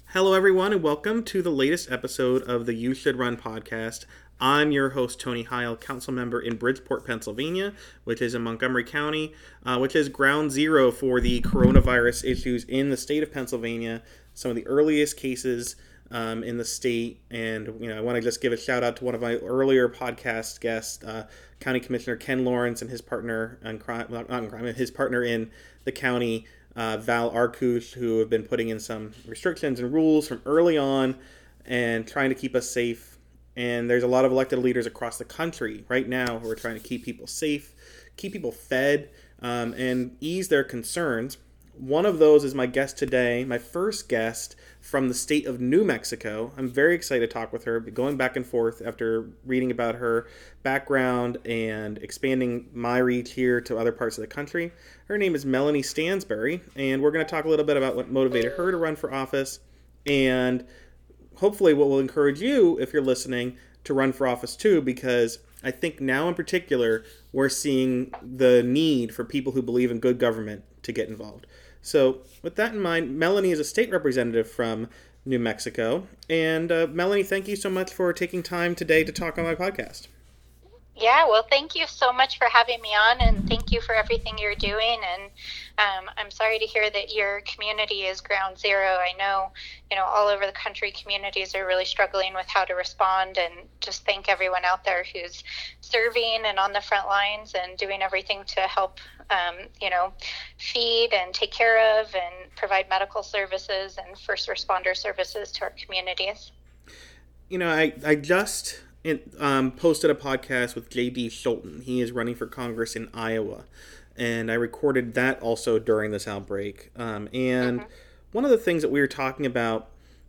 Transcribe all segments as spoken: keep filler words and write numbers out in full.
Hello, everyone, and welcome to the latest episode of the You Should Run podcast. I'm your host, Tony Heil, council member in Bridgeport, Pennsylvania, which is in Montgomery County, uh, which is ground zero for the coronavirus issues in the state of Pennsylvania, some of the earliest cases um, in the state. And, you know, I want to just give a shout out to one of my earlier podcast guests, uh, County Commissioner Ken Lawrence and his partner, in crime, not in crime, his partner in the county, Uh, Val Arkush, who have been putting in some restrictions and rules from early on and trying to keep us safe. And there's a lot of elected leaders across the country right now who are trying to keep people safe, keep people fed, um, and ease their concerns. One of those is my guest today, my first guest from the state of New Mexico. I'm very excited to talk with her, going back and forth after reading about her background and expanding my reach here to other parts of the country. Her name is Melanie Stansbury, and we're going to talk a little bit about what motivated her to run for office and hopefully what will encourage you, if you're listening, to run for office too, because I think now in particular, we're seeing the need for people who believe in good government to get involved. So with that in mind, Melanie is a state representative from New Mexico. And uh, Melanie, thank you so much for taking time today to talk on my podcast. Yeah, well, thank you so much for having me on, and thank you for everything you're doing. And um, I'm sorry to hear that your community is ground zero. I know, you know, all over the country, communities are really struggling with how to respond, and just thank everyone out there who's serving and on the front lines and doing everything to help, um, you know, feed and take care of and provide medical services and first responder services to our communities. You know, I, I just... It, um, posted a podcast with J D Scholten. He is running for Congress in Iowa, and I recorded that also during this outbreak. Um, and mm-hmm. one of the things that we were talking about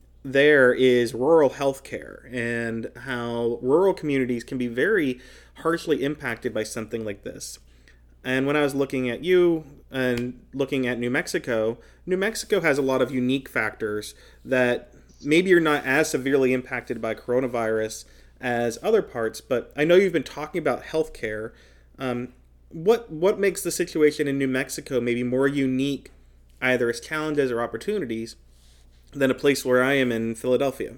there is rural health care and how rural communities can be very harshly impacted by something like this. And when I was looking at you and looking at New Mexico, New Mexico has a lot of unique factors that maybe you're not as severely impacted by coronavirus as other parts, but I know you've been talking about healthcare. Um, what what makes the situation in New Mexico maybe more unique, either as challenges or opportunities, than a place where I am in Philadelphia?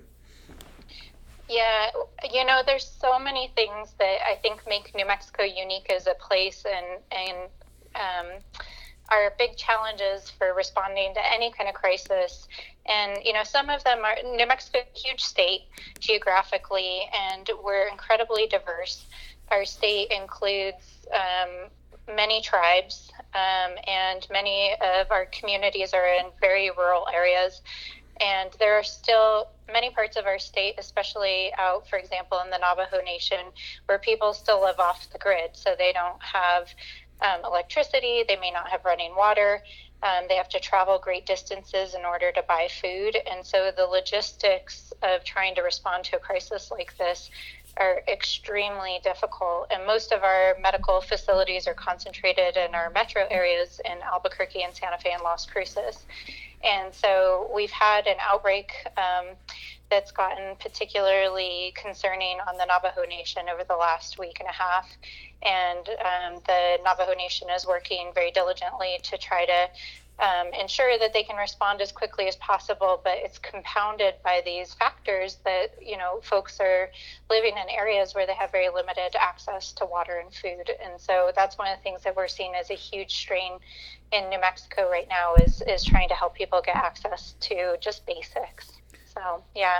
Yeah, you know, there's so many things that I think make New Mexico unique as a place, and and um, are big challenges for responding to any kind of crisis. And, you know, some of them are, New Mexico is a huge state geographically, and we're incredibly diverse. Our state includes um, many tribes, um, and many of our communities are in very rural areas. And there are still many parts of our state, especially out, for example, in the Navajo Nation, where people still live off the grid. So they don't have um, electricity, they may not have running water. Um, they have to travel great distances in order to buy food. And so the logistics of trying to respond to a crisis like this are extremely difficult. And most of our medical facilities are concentrated in our metro areas in Albuquerque and Santa Fe and Las Cruces. And so we've had an outbreak um, that's gotten particularly concerning on the Navajo Nation over the last week and a half. And um, the Navajo Nation is working very diligently to try to um, ensure that they can respond as quickly as possible, but it's compounded by these factors that, you know, folks are living in areas where they have very limited access to water and food. And so that's one of the things that we're seeing as a huge strain in New Mexico right now is, is trying to help people get access to just basics. So, yeah.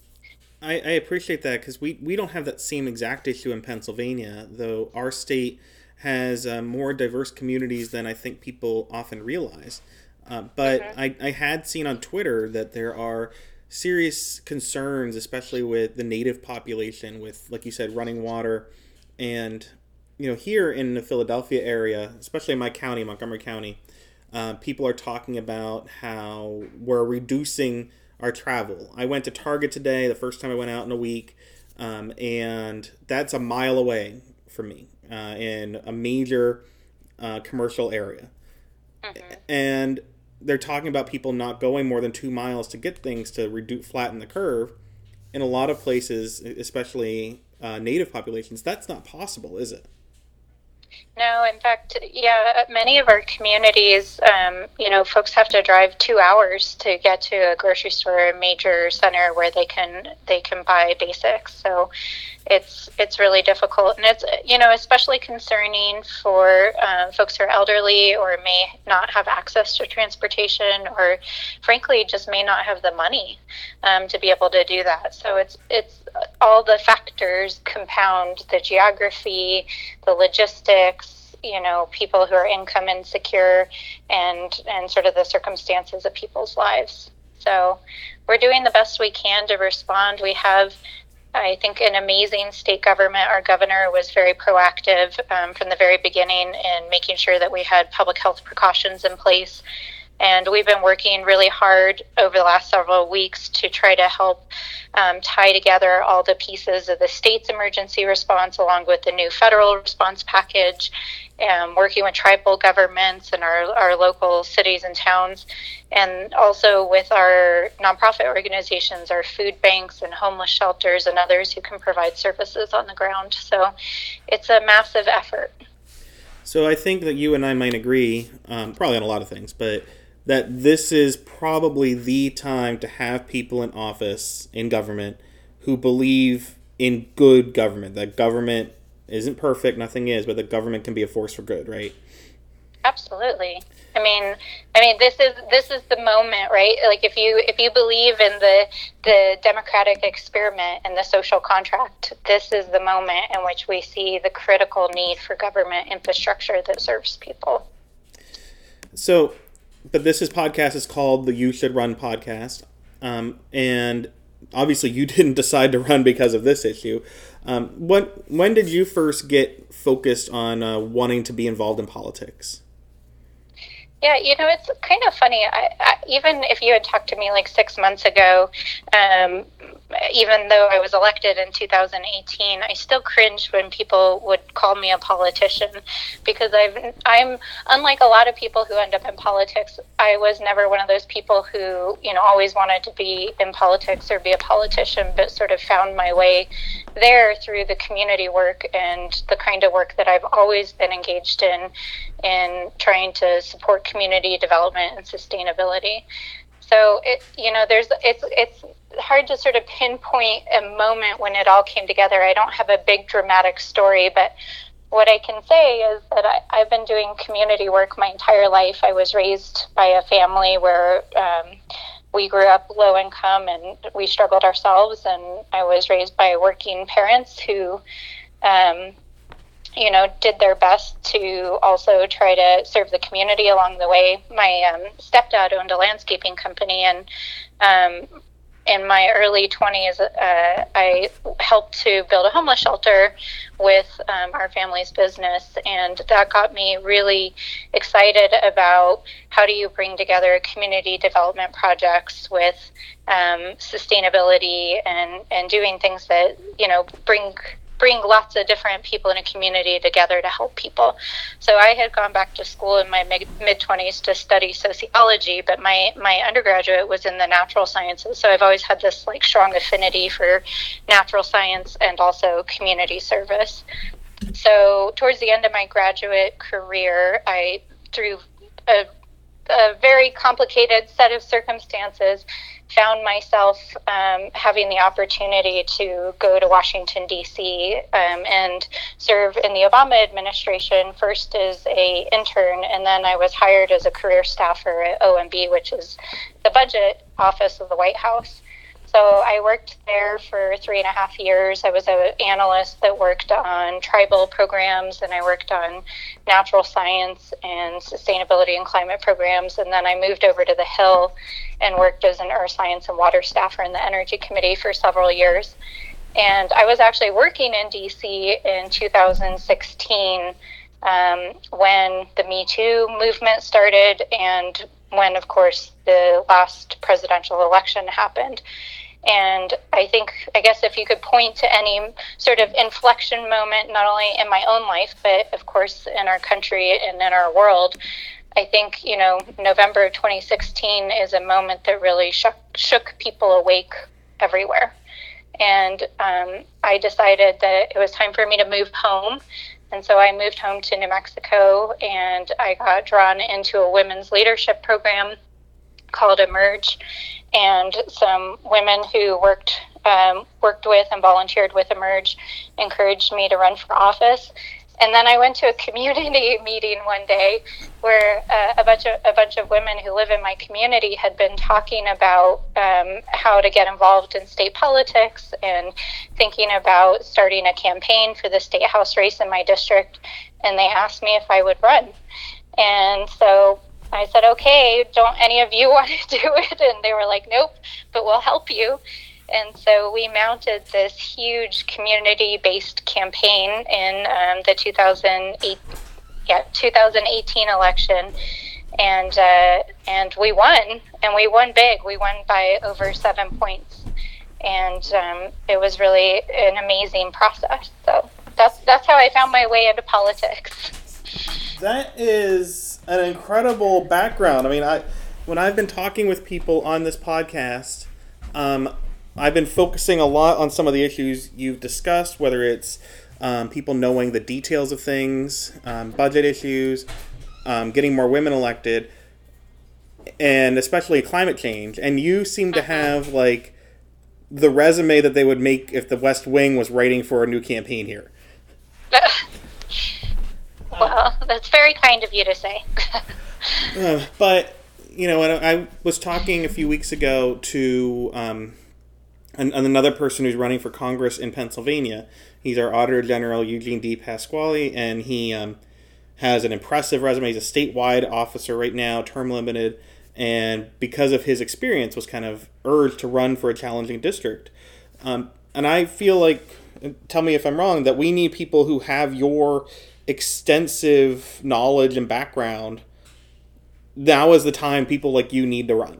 I, I appreciate that because we, we don't have that same exact issue in Pennsylvania, though our state has uh, more diverse communities than I think people often realize. Uh, but mm-hmm. I, I had seen on Twitter that there are serious concerns, especially with the native population, with, like you said, running water. And, you know, here in the Philadelphia area, especially in my county, Montgomery County, uh, people are talking about how we're reducing our travel. I went to Target today, the first time I went out in a week, um, and that's a mile away from me uh, in a major uh, commercial area. Mm-hmm. And they're talking about people not going more than two miles to get things to reduce, flatten the curve. In a lot of places, especially uh, native populations, that's not possible, is it? No, in fact, yeah, many of our communities, um, you know, folks have to drive two hours to get to a grocery store, a major center where they can they can buy basics. So it's it's really difficult, and it's, you know, especially concerning for uh, folks who are elderly or may not have access to transportation, or frankly just may not have the money um, to be able to do that. So it's it's all the factors compound the geography, the logistics, you know, people who are income insecure, and and sort of the circumstances of people's lives. So we're doing the best we can to respond. We have, I think, an amazing state government. Our governor was very proactive um, from the very beginning in making sure that we had public health precautions in place. And we've been working really hard over the last several weeks to try to help um, tie together all the pieces of the state's emergency response along with the new federal response package, um, working with tribal governments and our, our local cities and towns, and also with our nonprofit organizations, our food banks and homeless shelters and others who can provide services on the ground. So it's a massive effort. So I think that you and I might agree, um, probably on a lot of things, but that this is probably the time to have people in office, in government, who believe in good government. That government isn't perfect, nothing is, but that government can be a force for good, right? Absolutely. I mean, I mean, this is this is the moment, right? Like, if you if you believe in the the democratic experiment and the social contract, this is the moment in which we see the critical need for government infrastructure that serves people. So, but this is podcast is called the You Should Run podcast, um, and obviously you didn't decide to run because of this issue. Um, what when did you first get focused on uh, wanting to be involved in politics? Yeah, you know, it's kind of funny. I, I, even if you had talked to me like six months ago, um, even though I was elected in two thousand eighteen, I still cringed when people would call me a politician, because I've, I'm, unlike a lot of people who end up in politics, I was never one of those people who, you know, always wanted to be in politics or be a politician, but sort of found my way there through the community work and the kind of work that I've always been engaged in, in trying to support community development and sustainability. So it, you know, there's, it's, it's hard to sort of pinpoint a moment when it all came together. I don't have a big dramatic story, but what I can say is that I, I've been doing community work my entire life. I was raised by a family where um, we grew up low income and we struggled ourselves, and I was raised by working parents who, um, you know, did their best to also try to serve the community along the way. My um, stepdad owned a landscaping company, and um, in my early twenties, uh, I helped to build a homeless shelter with um, our family's business, and that got me really excited about how do you bring together community development projects with um, sustainability and, and doing things that, you know, bring bring lots of different people in a community together to help people. So I had gone back to school in my mid-twenties to study sociology, but my, my undergraduate was in the natural sciences. So I've always had this like strong affinity for natural science and also community service. So towards the end of my graduate career, I, through a, a very complicated set of circumstances, found myself um, having the opportunity to go to Washington, D C um, and serve in the Obama administration, first as a intern, and then I was hired as a career staffer at O M B, which is the budget office of the White House. So I worked there for three and a half years. I was an analyst that worked on tribal programs, and I worked on natural science and sustainability and climate programs. And then I moved over to the Hill and worked as an earth science and water staffer in the Energy Committee for several years. And I was actually working in D C in two thousand sixteen um, when the Me Too movement started, and when, of course, the last presidential election happened. And I think, I guess if you could point to any sort of inflection moment, not only in my own life, but of course in our country and in our world, I think, you know, November twenty sixteen is a moment that really shook, shook people awake everywhere. And um, I decided that it was time for me to move home. And so I moved home to New Mexico, and I got drawn into a women's leadership program called Emerge. And some women who worked um, worked with and volunteered with Emerge encouraged me to run for office. And then I went to a community meeting one day where uh, a bunch of a bunch of women who live in my community had been talking about um, how to get involved in state politics and thinking about starting a campaign for the state house race in my district. And they asked me if I would run. And so I said, okay, don't any of you want to do it? And they were like, nope, but we'll help you. And so we mounted this huge community-based campaign in um, the two thousand eight, yeah, two thousand eighteen election, and uh, and we won, and we won big. We won by over seven points, and um, it was really an amazing process. So that's that's how I found my way into politics. That is an incredible background. I mean, I when I've been talking with people on this podcast, um, I've been focusing a lot on some of the issues you've discussed, whether it's um, people knowing the details of things, um, budget issues, um, getting more women elected, and especially climate change. And you seem to have, like, the resume that they would make if the West Wing was writing for a new campaign here. Well, that's very kind of you to say. uh, but, you know, I, I was talking a few weeks ago to... Um, And, and another person who's running for Congress in Pennsylvania. He's our Auditor General, Eugene D. Pasquale, and he um, has an impressive resume. He's a statewide officer right now, term limited, and because of his experience was kind of urged to run for a challenging district. Um, and I feel like, tell me if I'm wrong, that we need people who have your extensive knowledge and background. Now is the time people like you need to run.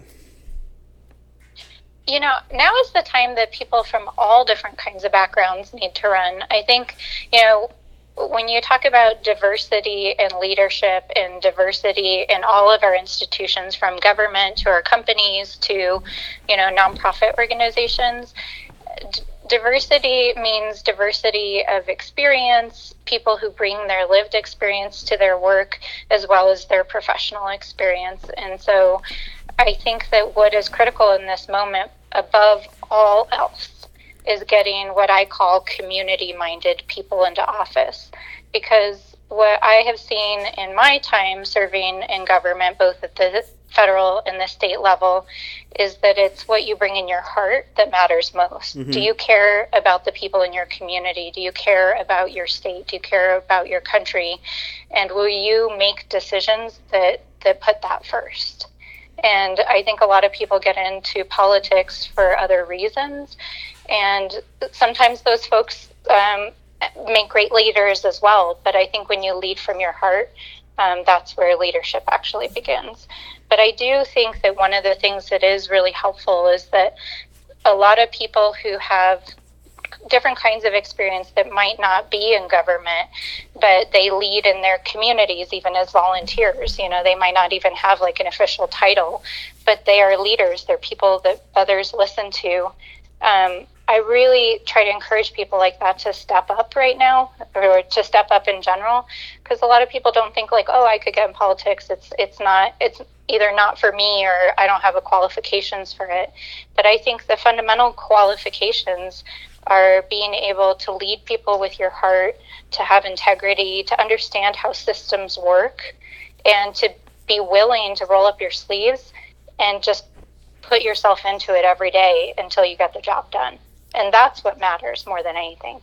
You know, now is the time that people from all different kinds of backgrounds need to run. I think, you know, when you talk about diversity in leadership and diversity in all of our institutions, from government to our companies to, you know, nonprofit organizations, d- diversity means diversity of experience, people who bring their lived experience to their work as well as their professional experience. And so I think that what is critical in this moment, above all else, is getting what I call community-minded people into office. Because what I have seen in my time serving in government, both at the federal and the state level, is that it's what you bring in your heart that matters most. Mm-hmm. Do you care about the people in your community? Do you care about your state? Do you care about your country? And will you make decisions that, that put that first? And I think a lot of people get into politics for other reasons. And sometimes those folks um, make great leaders as well. But I think when you lead from your heart, um, that's where leadership actually begins. But I do think that one of the things that is really helpful is that a lot of people who have different kinds of experience that might not be in government, but they lead in their communities, even as volunteers. You know, they might not even have like an official title, but they are leaders. They're people that others listen to. Um, I really try to encourage people like that to step up right now, or to step up in general, because a lot of people don't think like, oh, I could get in politics. It's it's not, it's either not for me or I don't have the qualifications for it. But I think the fundamental qualifications are being able to lead people with your heart, to have integrity, to understand how systems work, and to be willing to roll up your sleeves and just put yourself into it every day until you get the job done. And that's what matters more than anything.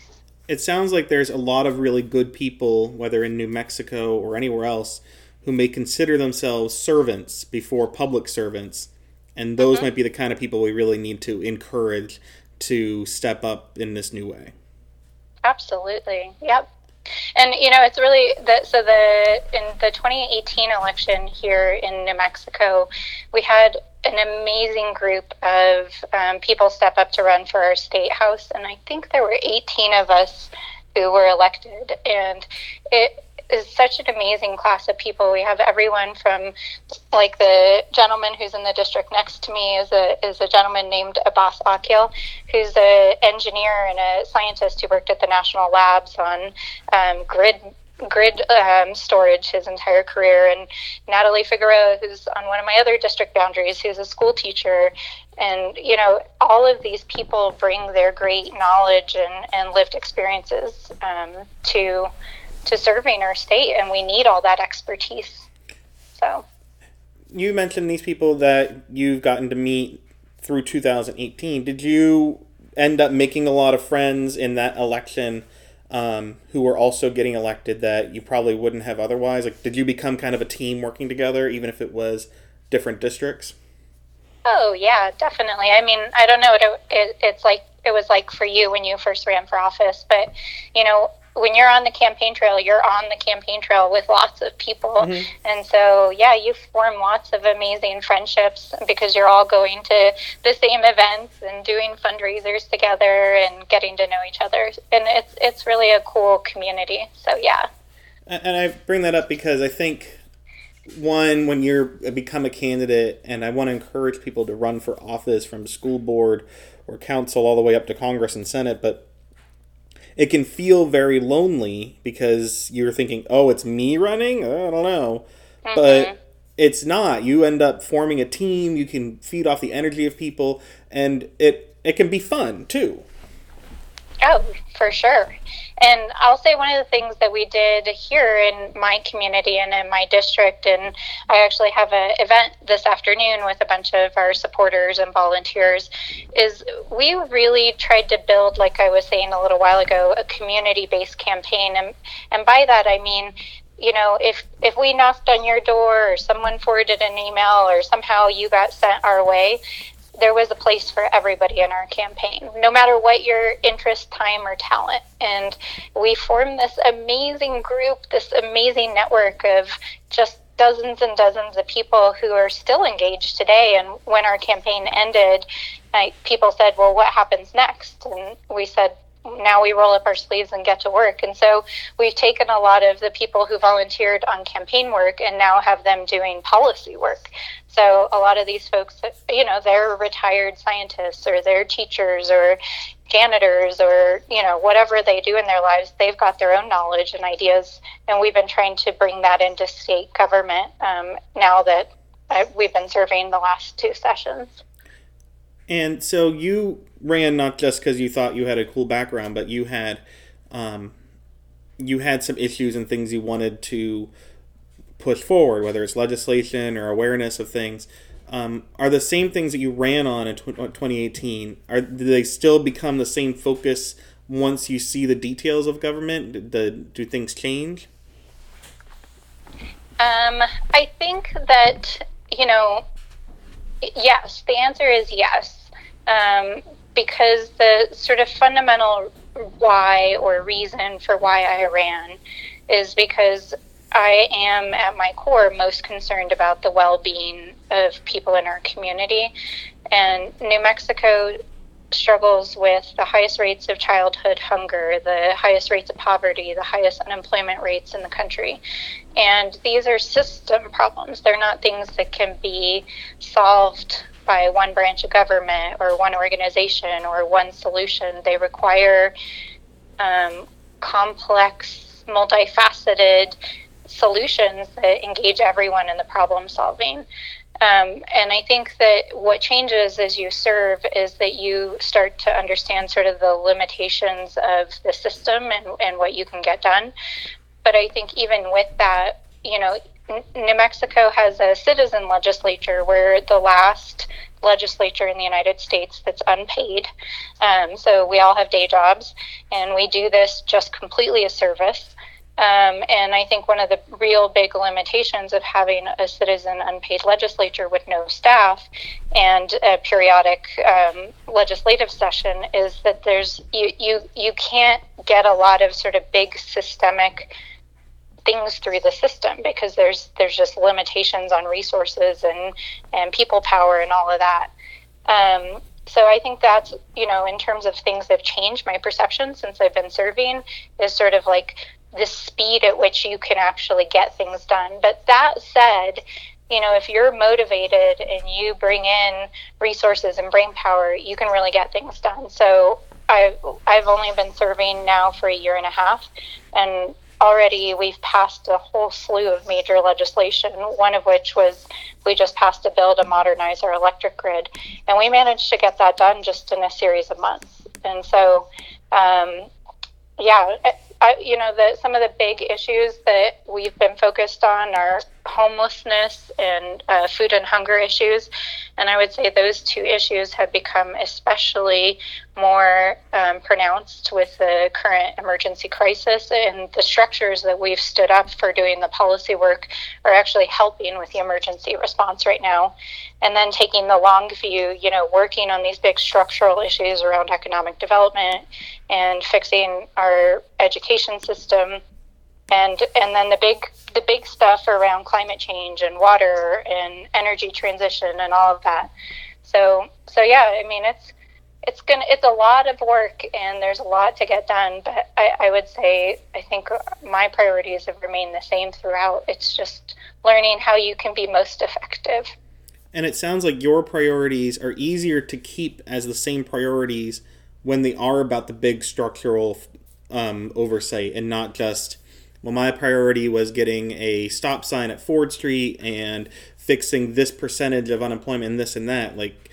It sounds like there's a lot of really good people, whether in New Mexico or anywhere else, who may consider themselves servants before public servants. And those mm-hmm. might be the kind of people we really need to encourage to step up in this new way. Absolutely. Yep. And, you know, it's really, the, so the in the twenty eighteen election here in New Mexico, we had an amazing group of um, people step up to run for our state house. And I think there were eighteen of us who were elected. And it is such an amazing class of people. We have everyone from, like, the gentleman who's in the district next to me is a is a gentleman named Abbas Akil, who's an engineer and a scientist who worked at the national labs on um, grid grid um, storage his entire career, and Natalie Figueroa, who's on one of my other district boundaries, who's a school teacher. And, you know, all of these people bring their great knowledge and, and lived experiences um, to to serving our state, and we need all that expertise. So, you mentioned these people that you've gotten to meet through two thousand eighteen. Did you end up making a lot of friends in that election um, who were also getting elected that you probably wouldn't have otherwise? Like, did you become kind of a team working together, even if it was different districts? Oh, yeah, definitely. I mean, I don't know what it, it, it's like, it was like for you when you first ran for office, but, you know, when you're on the campaign trail, you're on the campaign trail with lots of people. Mm-hmm. And so, yeah, you form lots of amazing friendships because you're all going to the same events and doing fundraisers together and getting to know each other. And it's it's really a cool community. So, yeah. And I bring that up because I think, one, when you're become a candidate, and I want to encourage people to run for office from school board or council all the way up to Congress and Senate, but it can feel very lonely because you're thinking, oh, it's me running? I don't know. Mm-hmm. But it's not. You end up forming a team. You can feed off the energy of people, and it it can be fun, too. Oh, for sure. And I'll say one of the things that we did here in my community and in my district, and I actually have an event this afternoon with a bunch of our supporters and volunteers, is we really tried to build, like I was saying a little while ago, a community-based campaign. And, and by that, I mean, you know, if, if we knocked on your door or someone forwarded an email or somehow you got sent our way, there was a place for everybody in our campaign, no matter what your interest, time, or talent. And we formed this amazing group, this amazing network of just dozens and dozens of people who are still engaged today. And when our campaign ended, I, people said, well, what happens next? And we said, now we roll up our sleeves and get to work. And so we've taken a lot of the people who volunteered on campaign work and now have them doing policy work. So a lot of these folks, you know, they're retired scientists or they're teachers or janitors or, you know, whatever they do in their lives, they've got their own knowledge and ideas. And we've been trying to bring that into state government um, now that I, we've been serving the last two sessions. And so you ran not just because you thought you had a cool background, but you had um, you had some issues and things you wanted to push forward, whether it's legislation or awareness of things. Um, are the same things that you ran on in twenty eighteen, are do they still become the same focus once you see the details of government? Do, do things change? Um, I think that, you know, yes, the answer is yes. Um, because the sort of fundamental why or reason for why I ran is because I am at my core most concerned about the well-being of people in our community. And New Mexico struggles with the highest rates of childhood hunger, the highest rates of poverty, the highest unemployment rates in the country. And these are system problems. They're not things that can be solved by one branch of government or one organization or one solution. They require um, complex, multifaceted solutions that engage everyone in the problem solving. Um, and I think that what changes as you serve is that you start to understand sort of the limitations of the system and, and what you can get done. But I think even with that, you know, New Mexico has a citizen legislature. We're the last legislature in the United States that's unpaid. Um, so we all have day jobs, and we do this just completely as service. Um, and I think one of the real big limitations of having a citizen unpaid legislature with no staff and a periodic um, legislative session is that there's you, you you can't get a lot of sort of big systemic things through the system because there's there's just limitations on resources and and people power and all of that. Um, so I think that's, you know, in terms of things that have changed my perception since I've been serving, is sort of like the speed at which you can actually get things done. But that said, you know, if you're motivated and you bring in resources and brain power, you can really get things done. So I've, I've only been serving now for a year and a half, and already we've passed a whole slew of major legislation, one of which was we just passed a bill to modernize our electric grid. And we managed to get that done just in a series of months. And so, um, yeah, I, you know, the, some of the big issues that we've been focused on are homelessness and uh, food and hunger issues. And I would say those two issues have become especially more um, pronounced with the current emergency crisis. And the structures that we've stood up for doing the policy work are actually helping with the emergency response right now. And then taking the long view, you know, working on these big structural issues around economic development and fixing our education system. And and then the big the big stuff around climate change and water and energy transition and all of that. So so yeah, I mean it's it's gonna it's a lot of work and there's a lot to get done. But I, I would say I think my priorities have remained the same throughout. It's just learning how you can be most effective. And it sounds like your priorities are easier to keep as the same priorities when they are about the big structural um, oversight and not just, well, my priority was getting a stop sign at Ford Street and fixing this percentage of unemployment and this and that. Like,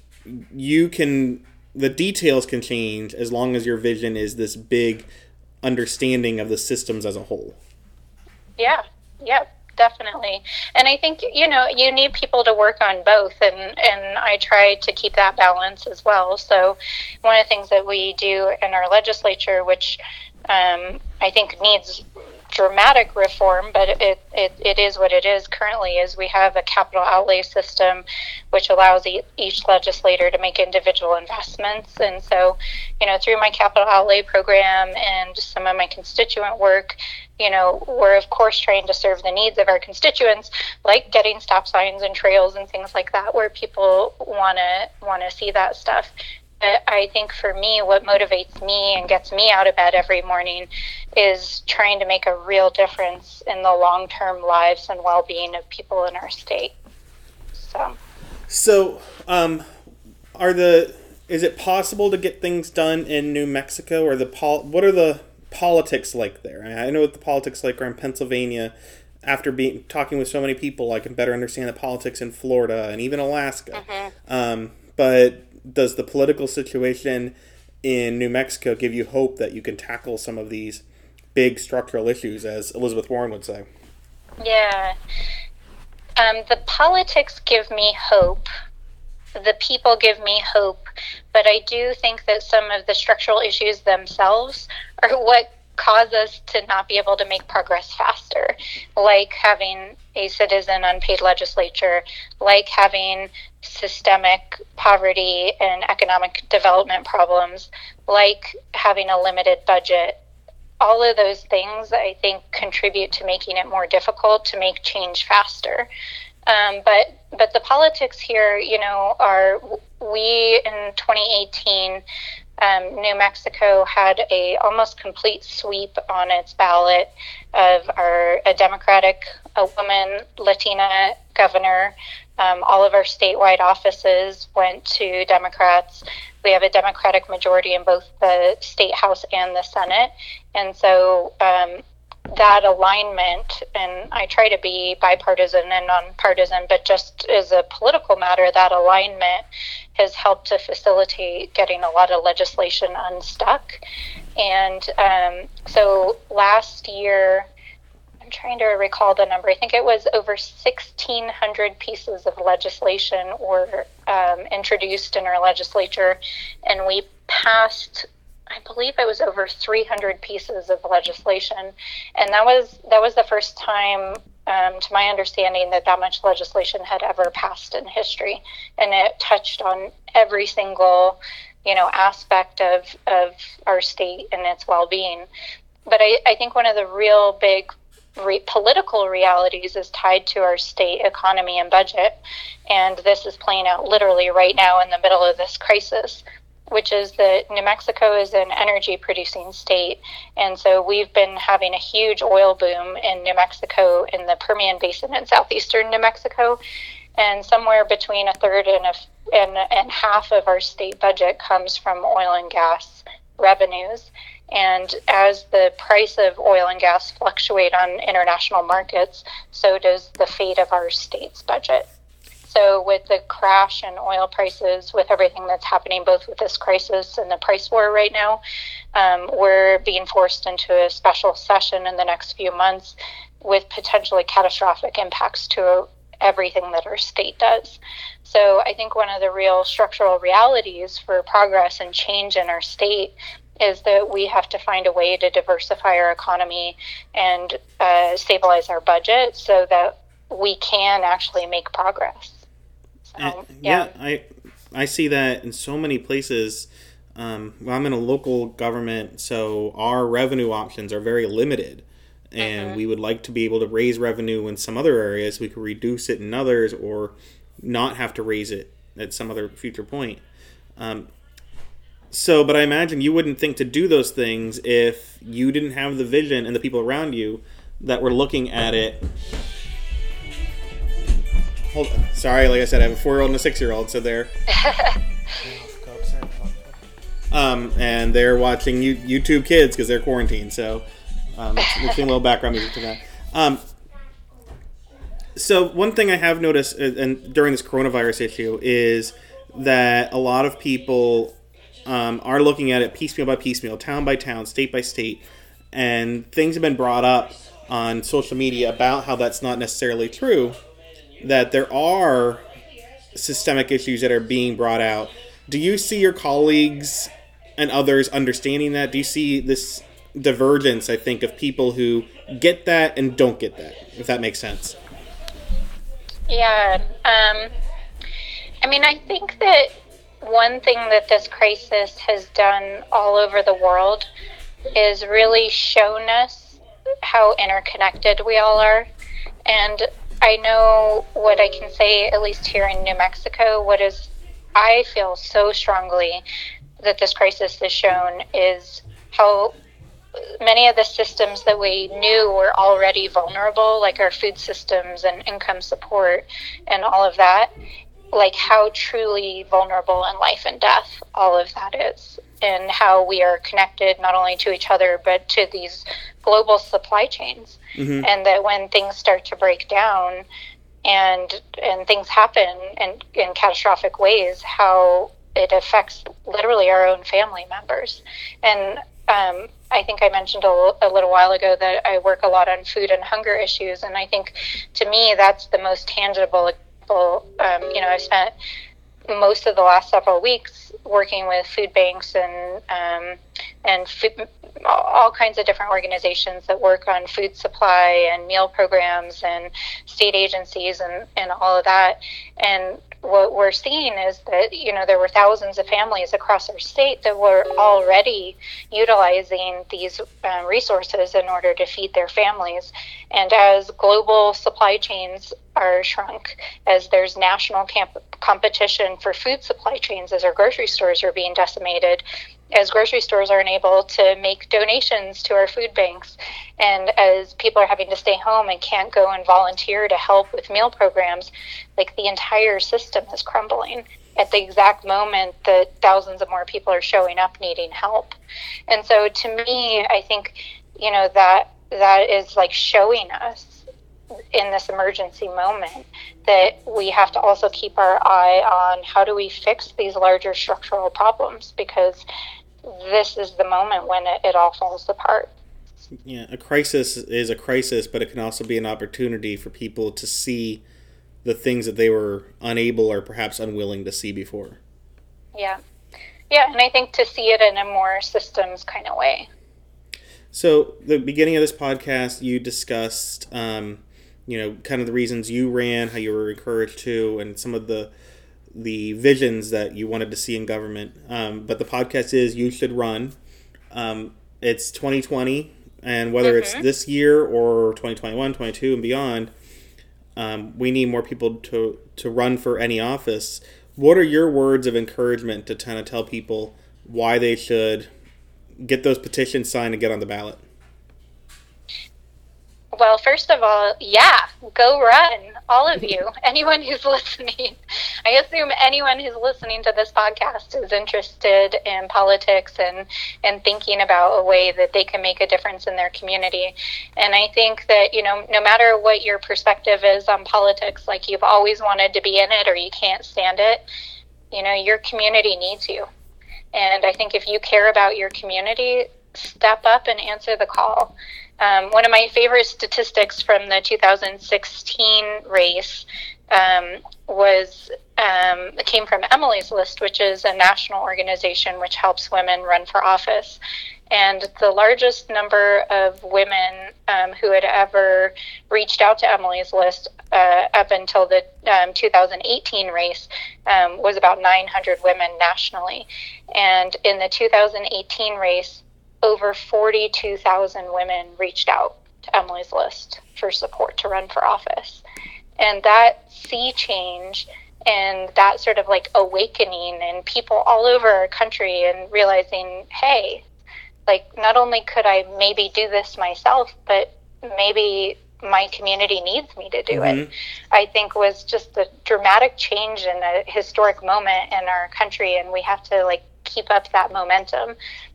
you can, the details can change as long as your vision is this big understanding of the systems as a whole. Yeah, yeah, definitely. And I think, you know, you need people to work on both, and, and I try to keep that balance as well. So one of the things that we do in our legislature, which um, I think needs dramatic reform, but it, it it is what it is currently, is we have a capital outlay system which allows e- each legislator to make individual investments. And so, you know, through my capital outlay program and some of my constituent work, you know, we're of course trying to serve the needs of our constituents, like getting stop signs and trails and things like that, where people want to want to see that stuff. But I think for me, what motivates me and gets me out of bed every morning is trying to make a real difference in the long-term lives and well-being of people in our state. So, so um, are the is it possible to get things done in New Mexico, or the pol- what are the politics like there? I mean, I know what the politics like are in Pennsylvania. After being talking with so many people, I can better understand the politics in Florida and even Alaska. Mm-hmm. Um, but does the political situation in New Mexico give you hope that you can tackle some of these big structural issues, as Elizabeth Warren would say? Yeah. Um, the politics give me hope. The people give me hope. But I do think that some of the structural issues themselves are what cause us to not be able to make progress faster, like having a citizen unpaid legislature, like having systemic poverty and economic development problems, like having a limited budget. All of those things, I think, contribute to making it more difficult to make change faster. Um, but but the politics here, you know, are we in twenty eighteen, um, New Mexico had a almost complete sweep on its ballot of our a Democratic, a woman, Latina governor. Um, all of our statewide offices went to Democrats. We have a Democratic majority in both the state house and the Senate. And so um, that alignment, and I try to be bipartisan and nonpartisan, but just as a political matter, that alignment has helped to facilitate getting a lot of legislation unstuck. And um, so last year, I'm trying to recall the number. I think it was over sixteen hundred pieces of legislation were um, introduced in our legislature, and we passed, I believe it was over three hundred pieces of legislation. And that was that was the first time, um, to my understanding, that that much legislation had ever passed in history. And it touched on every single, you know, aspect of, of our state and its well-being. But I, I think one of the real big Re- political realities is tied to our state economy and budget, and this is playing out literally right now in the middle of this crisis. which is that New Mexico is an energy producing state. And so we've been having a huge oil boom in New Mexico, in the Permian Basin in southeastern New Mexico. And somewhere between a third and, a, and, and half of our state budget comes from oil and gas revenues. And as the price of oil and gas fluctuate on international markets, so does the fate of our state's budget. So with the crash in oil prices, with everything that's happening, both with this crisis and the price war right now, um, we're being forced into a special session in the next few months with potentially catastrophic impacts to everything that our state does. So I think one of the real structural realities for progress and change in our state is that we have to find a way to diversify our economy and uh, stabilize our budget so that we can actually make progress. So, and, yeah. yeah, I I see that in so many places. Um, well, I'm in a local government, so our revenue options are very limited. And mm-hmm. we would like to be able to raise revenue in some other areas. We could reduce it in others, or not have to raise it at some other future point. Um, So, but I imagine you wouldn't think to do those things if you didn't have the vision and the people around you that were looking at it. Hold on. Sorry, like I said, I have a four-year-old and a six-year-old, so they're... um, and they're watching YouTube Kids because they're quarantined, so um, it's mixing a little background music to that. Um, so one thing I have noticed and during this coronavirus issue is that a lot of people... Um, are looking at it piecemeal by piecemeal, town by town, state by state, and things have been brought up on social media about how that's not necessarily true, that there are systemic issues that are being brought out. Do you see your colleagues and others understanding that? Do you see this divergence, I think, of people who get that and don't get that, if that makes sense? Yeah. Um, I mean, I think that one thing that this crisis has done all over the world is really shown us how interconnected we all are. And I know what I can say, at least here in New Mexico, what is, I feel so strongly that this crisis has shown is how many of the systems that we knew were already vulnerable, like our food systems and income support and all of that, like how truly vulnerable in life and death all of that is, and how we are connected not only to each other but to these global supply chains. Mm-hmm. And that when things start to break down and and things happen in, in catastrophic ways, how it affects literally our own family members. And um, I think I mentioned a, a little while ago that I work a lot on food and hunger issues, and I think to me that's the most tangible. Um, you know, I've spent most of the last several weeks working with food banks and um, and food, all kinds of different organizations that work on food supply and meal programs and state agencies and, and all of that. And what we're seeing is that, you know, there were thousands of families across our state that were already utilizing these um, resources in order to feed their families. And as global supply chains are shrunk, as there's national camp- competition for food supply chains, as our grocery stores are being decimated, as grocery stores aren't able to make donations to our food banks, and as people are having to stay home and can't go and volunteer to help with meal programs, like the entire system is crumbling at the exact moment that thousands of more people are showing up needing help. And so to me, I think, you know, that that is like showing us in this emergency moment that we have to also keep our eye on how do we fix these larger structural problems, because this is the moment when it, it all falls apart. Yeah, a crisis is a crisis, but it can also be an opportunity for people to see the things that they were unable or perhaps unwilling to see before. Yeah. Yeah, and I think to see it in a more systems kind of way. So, the beginning of this podcast, you discussed, um, you know, kind of the reasons you ran, how you were encouraged to, and some of the the visions that you wanted to see in government. Um, but the podcast is You Should Run. Um, it's twenty twenty, and whether mm-hmm. it's this year or twenty twenty-one, twenty-two, and beyond, um, we need more people to, to run for any office. what are your words of encouragement to kind of tell people why they should get those petitions signed and get on the ballot? Well, first of all, yeah, go run, all of you, anyone who's listening. I assume anyone who's listening to this podcast is interested in politics and, and thinking about a way that they can make a difference in their community. And I think that, you know, no matter what your perspective is on politics, like you've always wanted to be in it or you can't stand it, you know, your community needs you. And I think if you care about your community, step up and answer the call. Um, one of my favorite statistics from the two thousand sixteen race um, was um, it came from Emily's List, which is a national organization which helps women run for office. And the largest number of women um, who had ever reached out to Emily's List uh, up until the um, two thousand eighteen race um, was about nine hundred women nationally. And in the two thousand eighteen race, over forty-two thousand women reached out to Emily's List for support to run for office. And that sea change and that sort of like awakening and people all over our country and realizing, hey, like not only could I maybe do this myself, but maybe my community needs me to do mm-hmm. it, I think was just a dramatic change and a historic moment in our country. And we have to like keep up that momentum.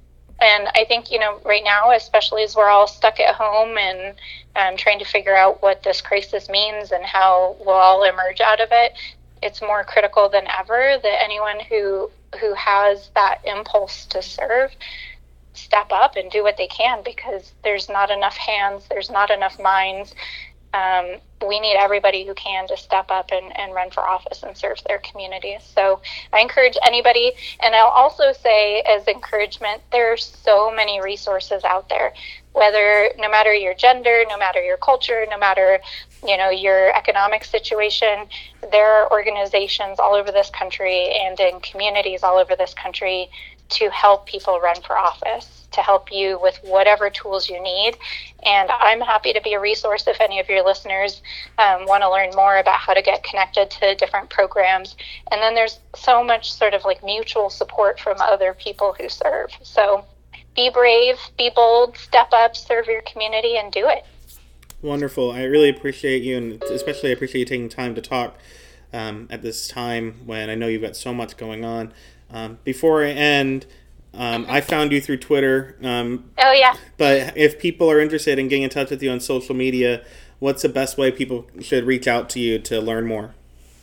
And I think, you know, right now, especially as we're all stuck at home and um, trying to figure out what this crisis means and how we'll all emerge out of it, it's more critical than ever that anyone who who has that impulse to serve step up and do what they can, because there's not enough hands, there's not enough minds. Um, we need everybody who can to step up and, and run for office and serve their communities. So I encourage anybody, and I'll also say as encouragement, there are so many resources out there, whether no matter your gender, no matter your culture, no matter, you know, your economic situation, there are organizations all over this country and in communities all over this country to help people run for office, to help you with whatever tools you need. And I'm happy to be a resource if any of your listeners um, want to learn more about how to get connected to different programs. And then there's so much sort of like mutual support from other people who serve. So be brave, be bold, step up, serve your community, and do it. Wonderful. I really appreciate you, and especially I appreciate you taking time to talk um, at this time when I know you've got so much going on. Um, before I end, um, I found you through Twitter. Um, oh, yeah. But if people are interested in getting in touch with you on social media, what's the best way people should reach out to you to learn more?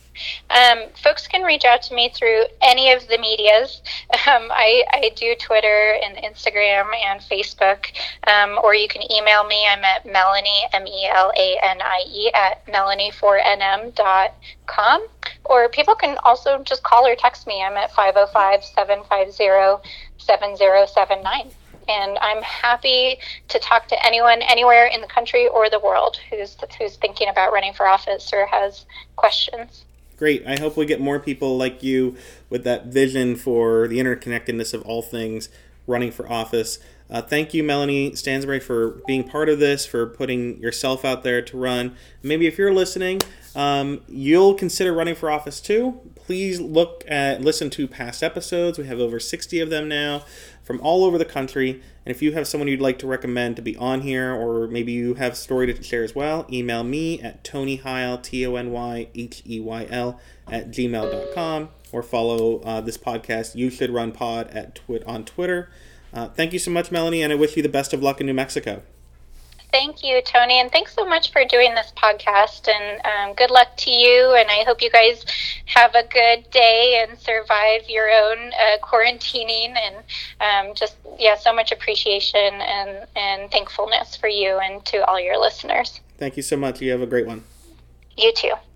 Um, folks can reach out to me through any of the medias. Um, I, I do Twitter and Instagram and Facebook, um, or you can email me. I'm at Melanie, M E L A N I E, at melanie four n m dot com. Or people can also just call or text me. I'm at five oh five, seven five zero, seven zero seven nine. And I'm happy to talk to anyone anywhere in the country or the world who's who's thinking about running for office or has questions. Great. I hope we get more people like you with that vision for the interconnectedness of all things running for office. Uh, thank you, Melanie Stansbury, for being part of this, for putting yourself out there to run. Maybe if you're listening, um, you'll consider running for office too. Please look at, listen to past episodes. We have over sixty of them now from all over the country. And if you have someone you'd like to recommend to be on here, or maybe you have a story to share as well, email me at tonyheyl, T O N Y H E Y L, at gmail dot com, or follow uh, this podcast, You Should Run Pod, at twi- on Twitter. Uh, thank you so much, Melanie, and I wish you the best of luck in New Mexico. Thank you, Tony, and thanks so much for doing this podcast, and um, good luck to you, and I hope you guys have a good day and survive your own uh, quarantining, and um, just, yeah, so much appreciation and, and thankfulness for you and to all your listeners. Thank you so much. You have a great one. You too.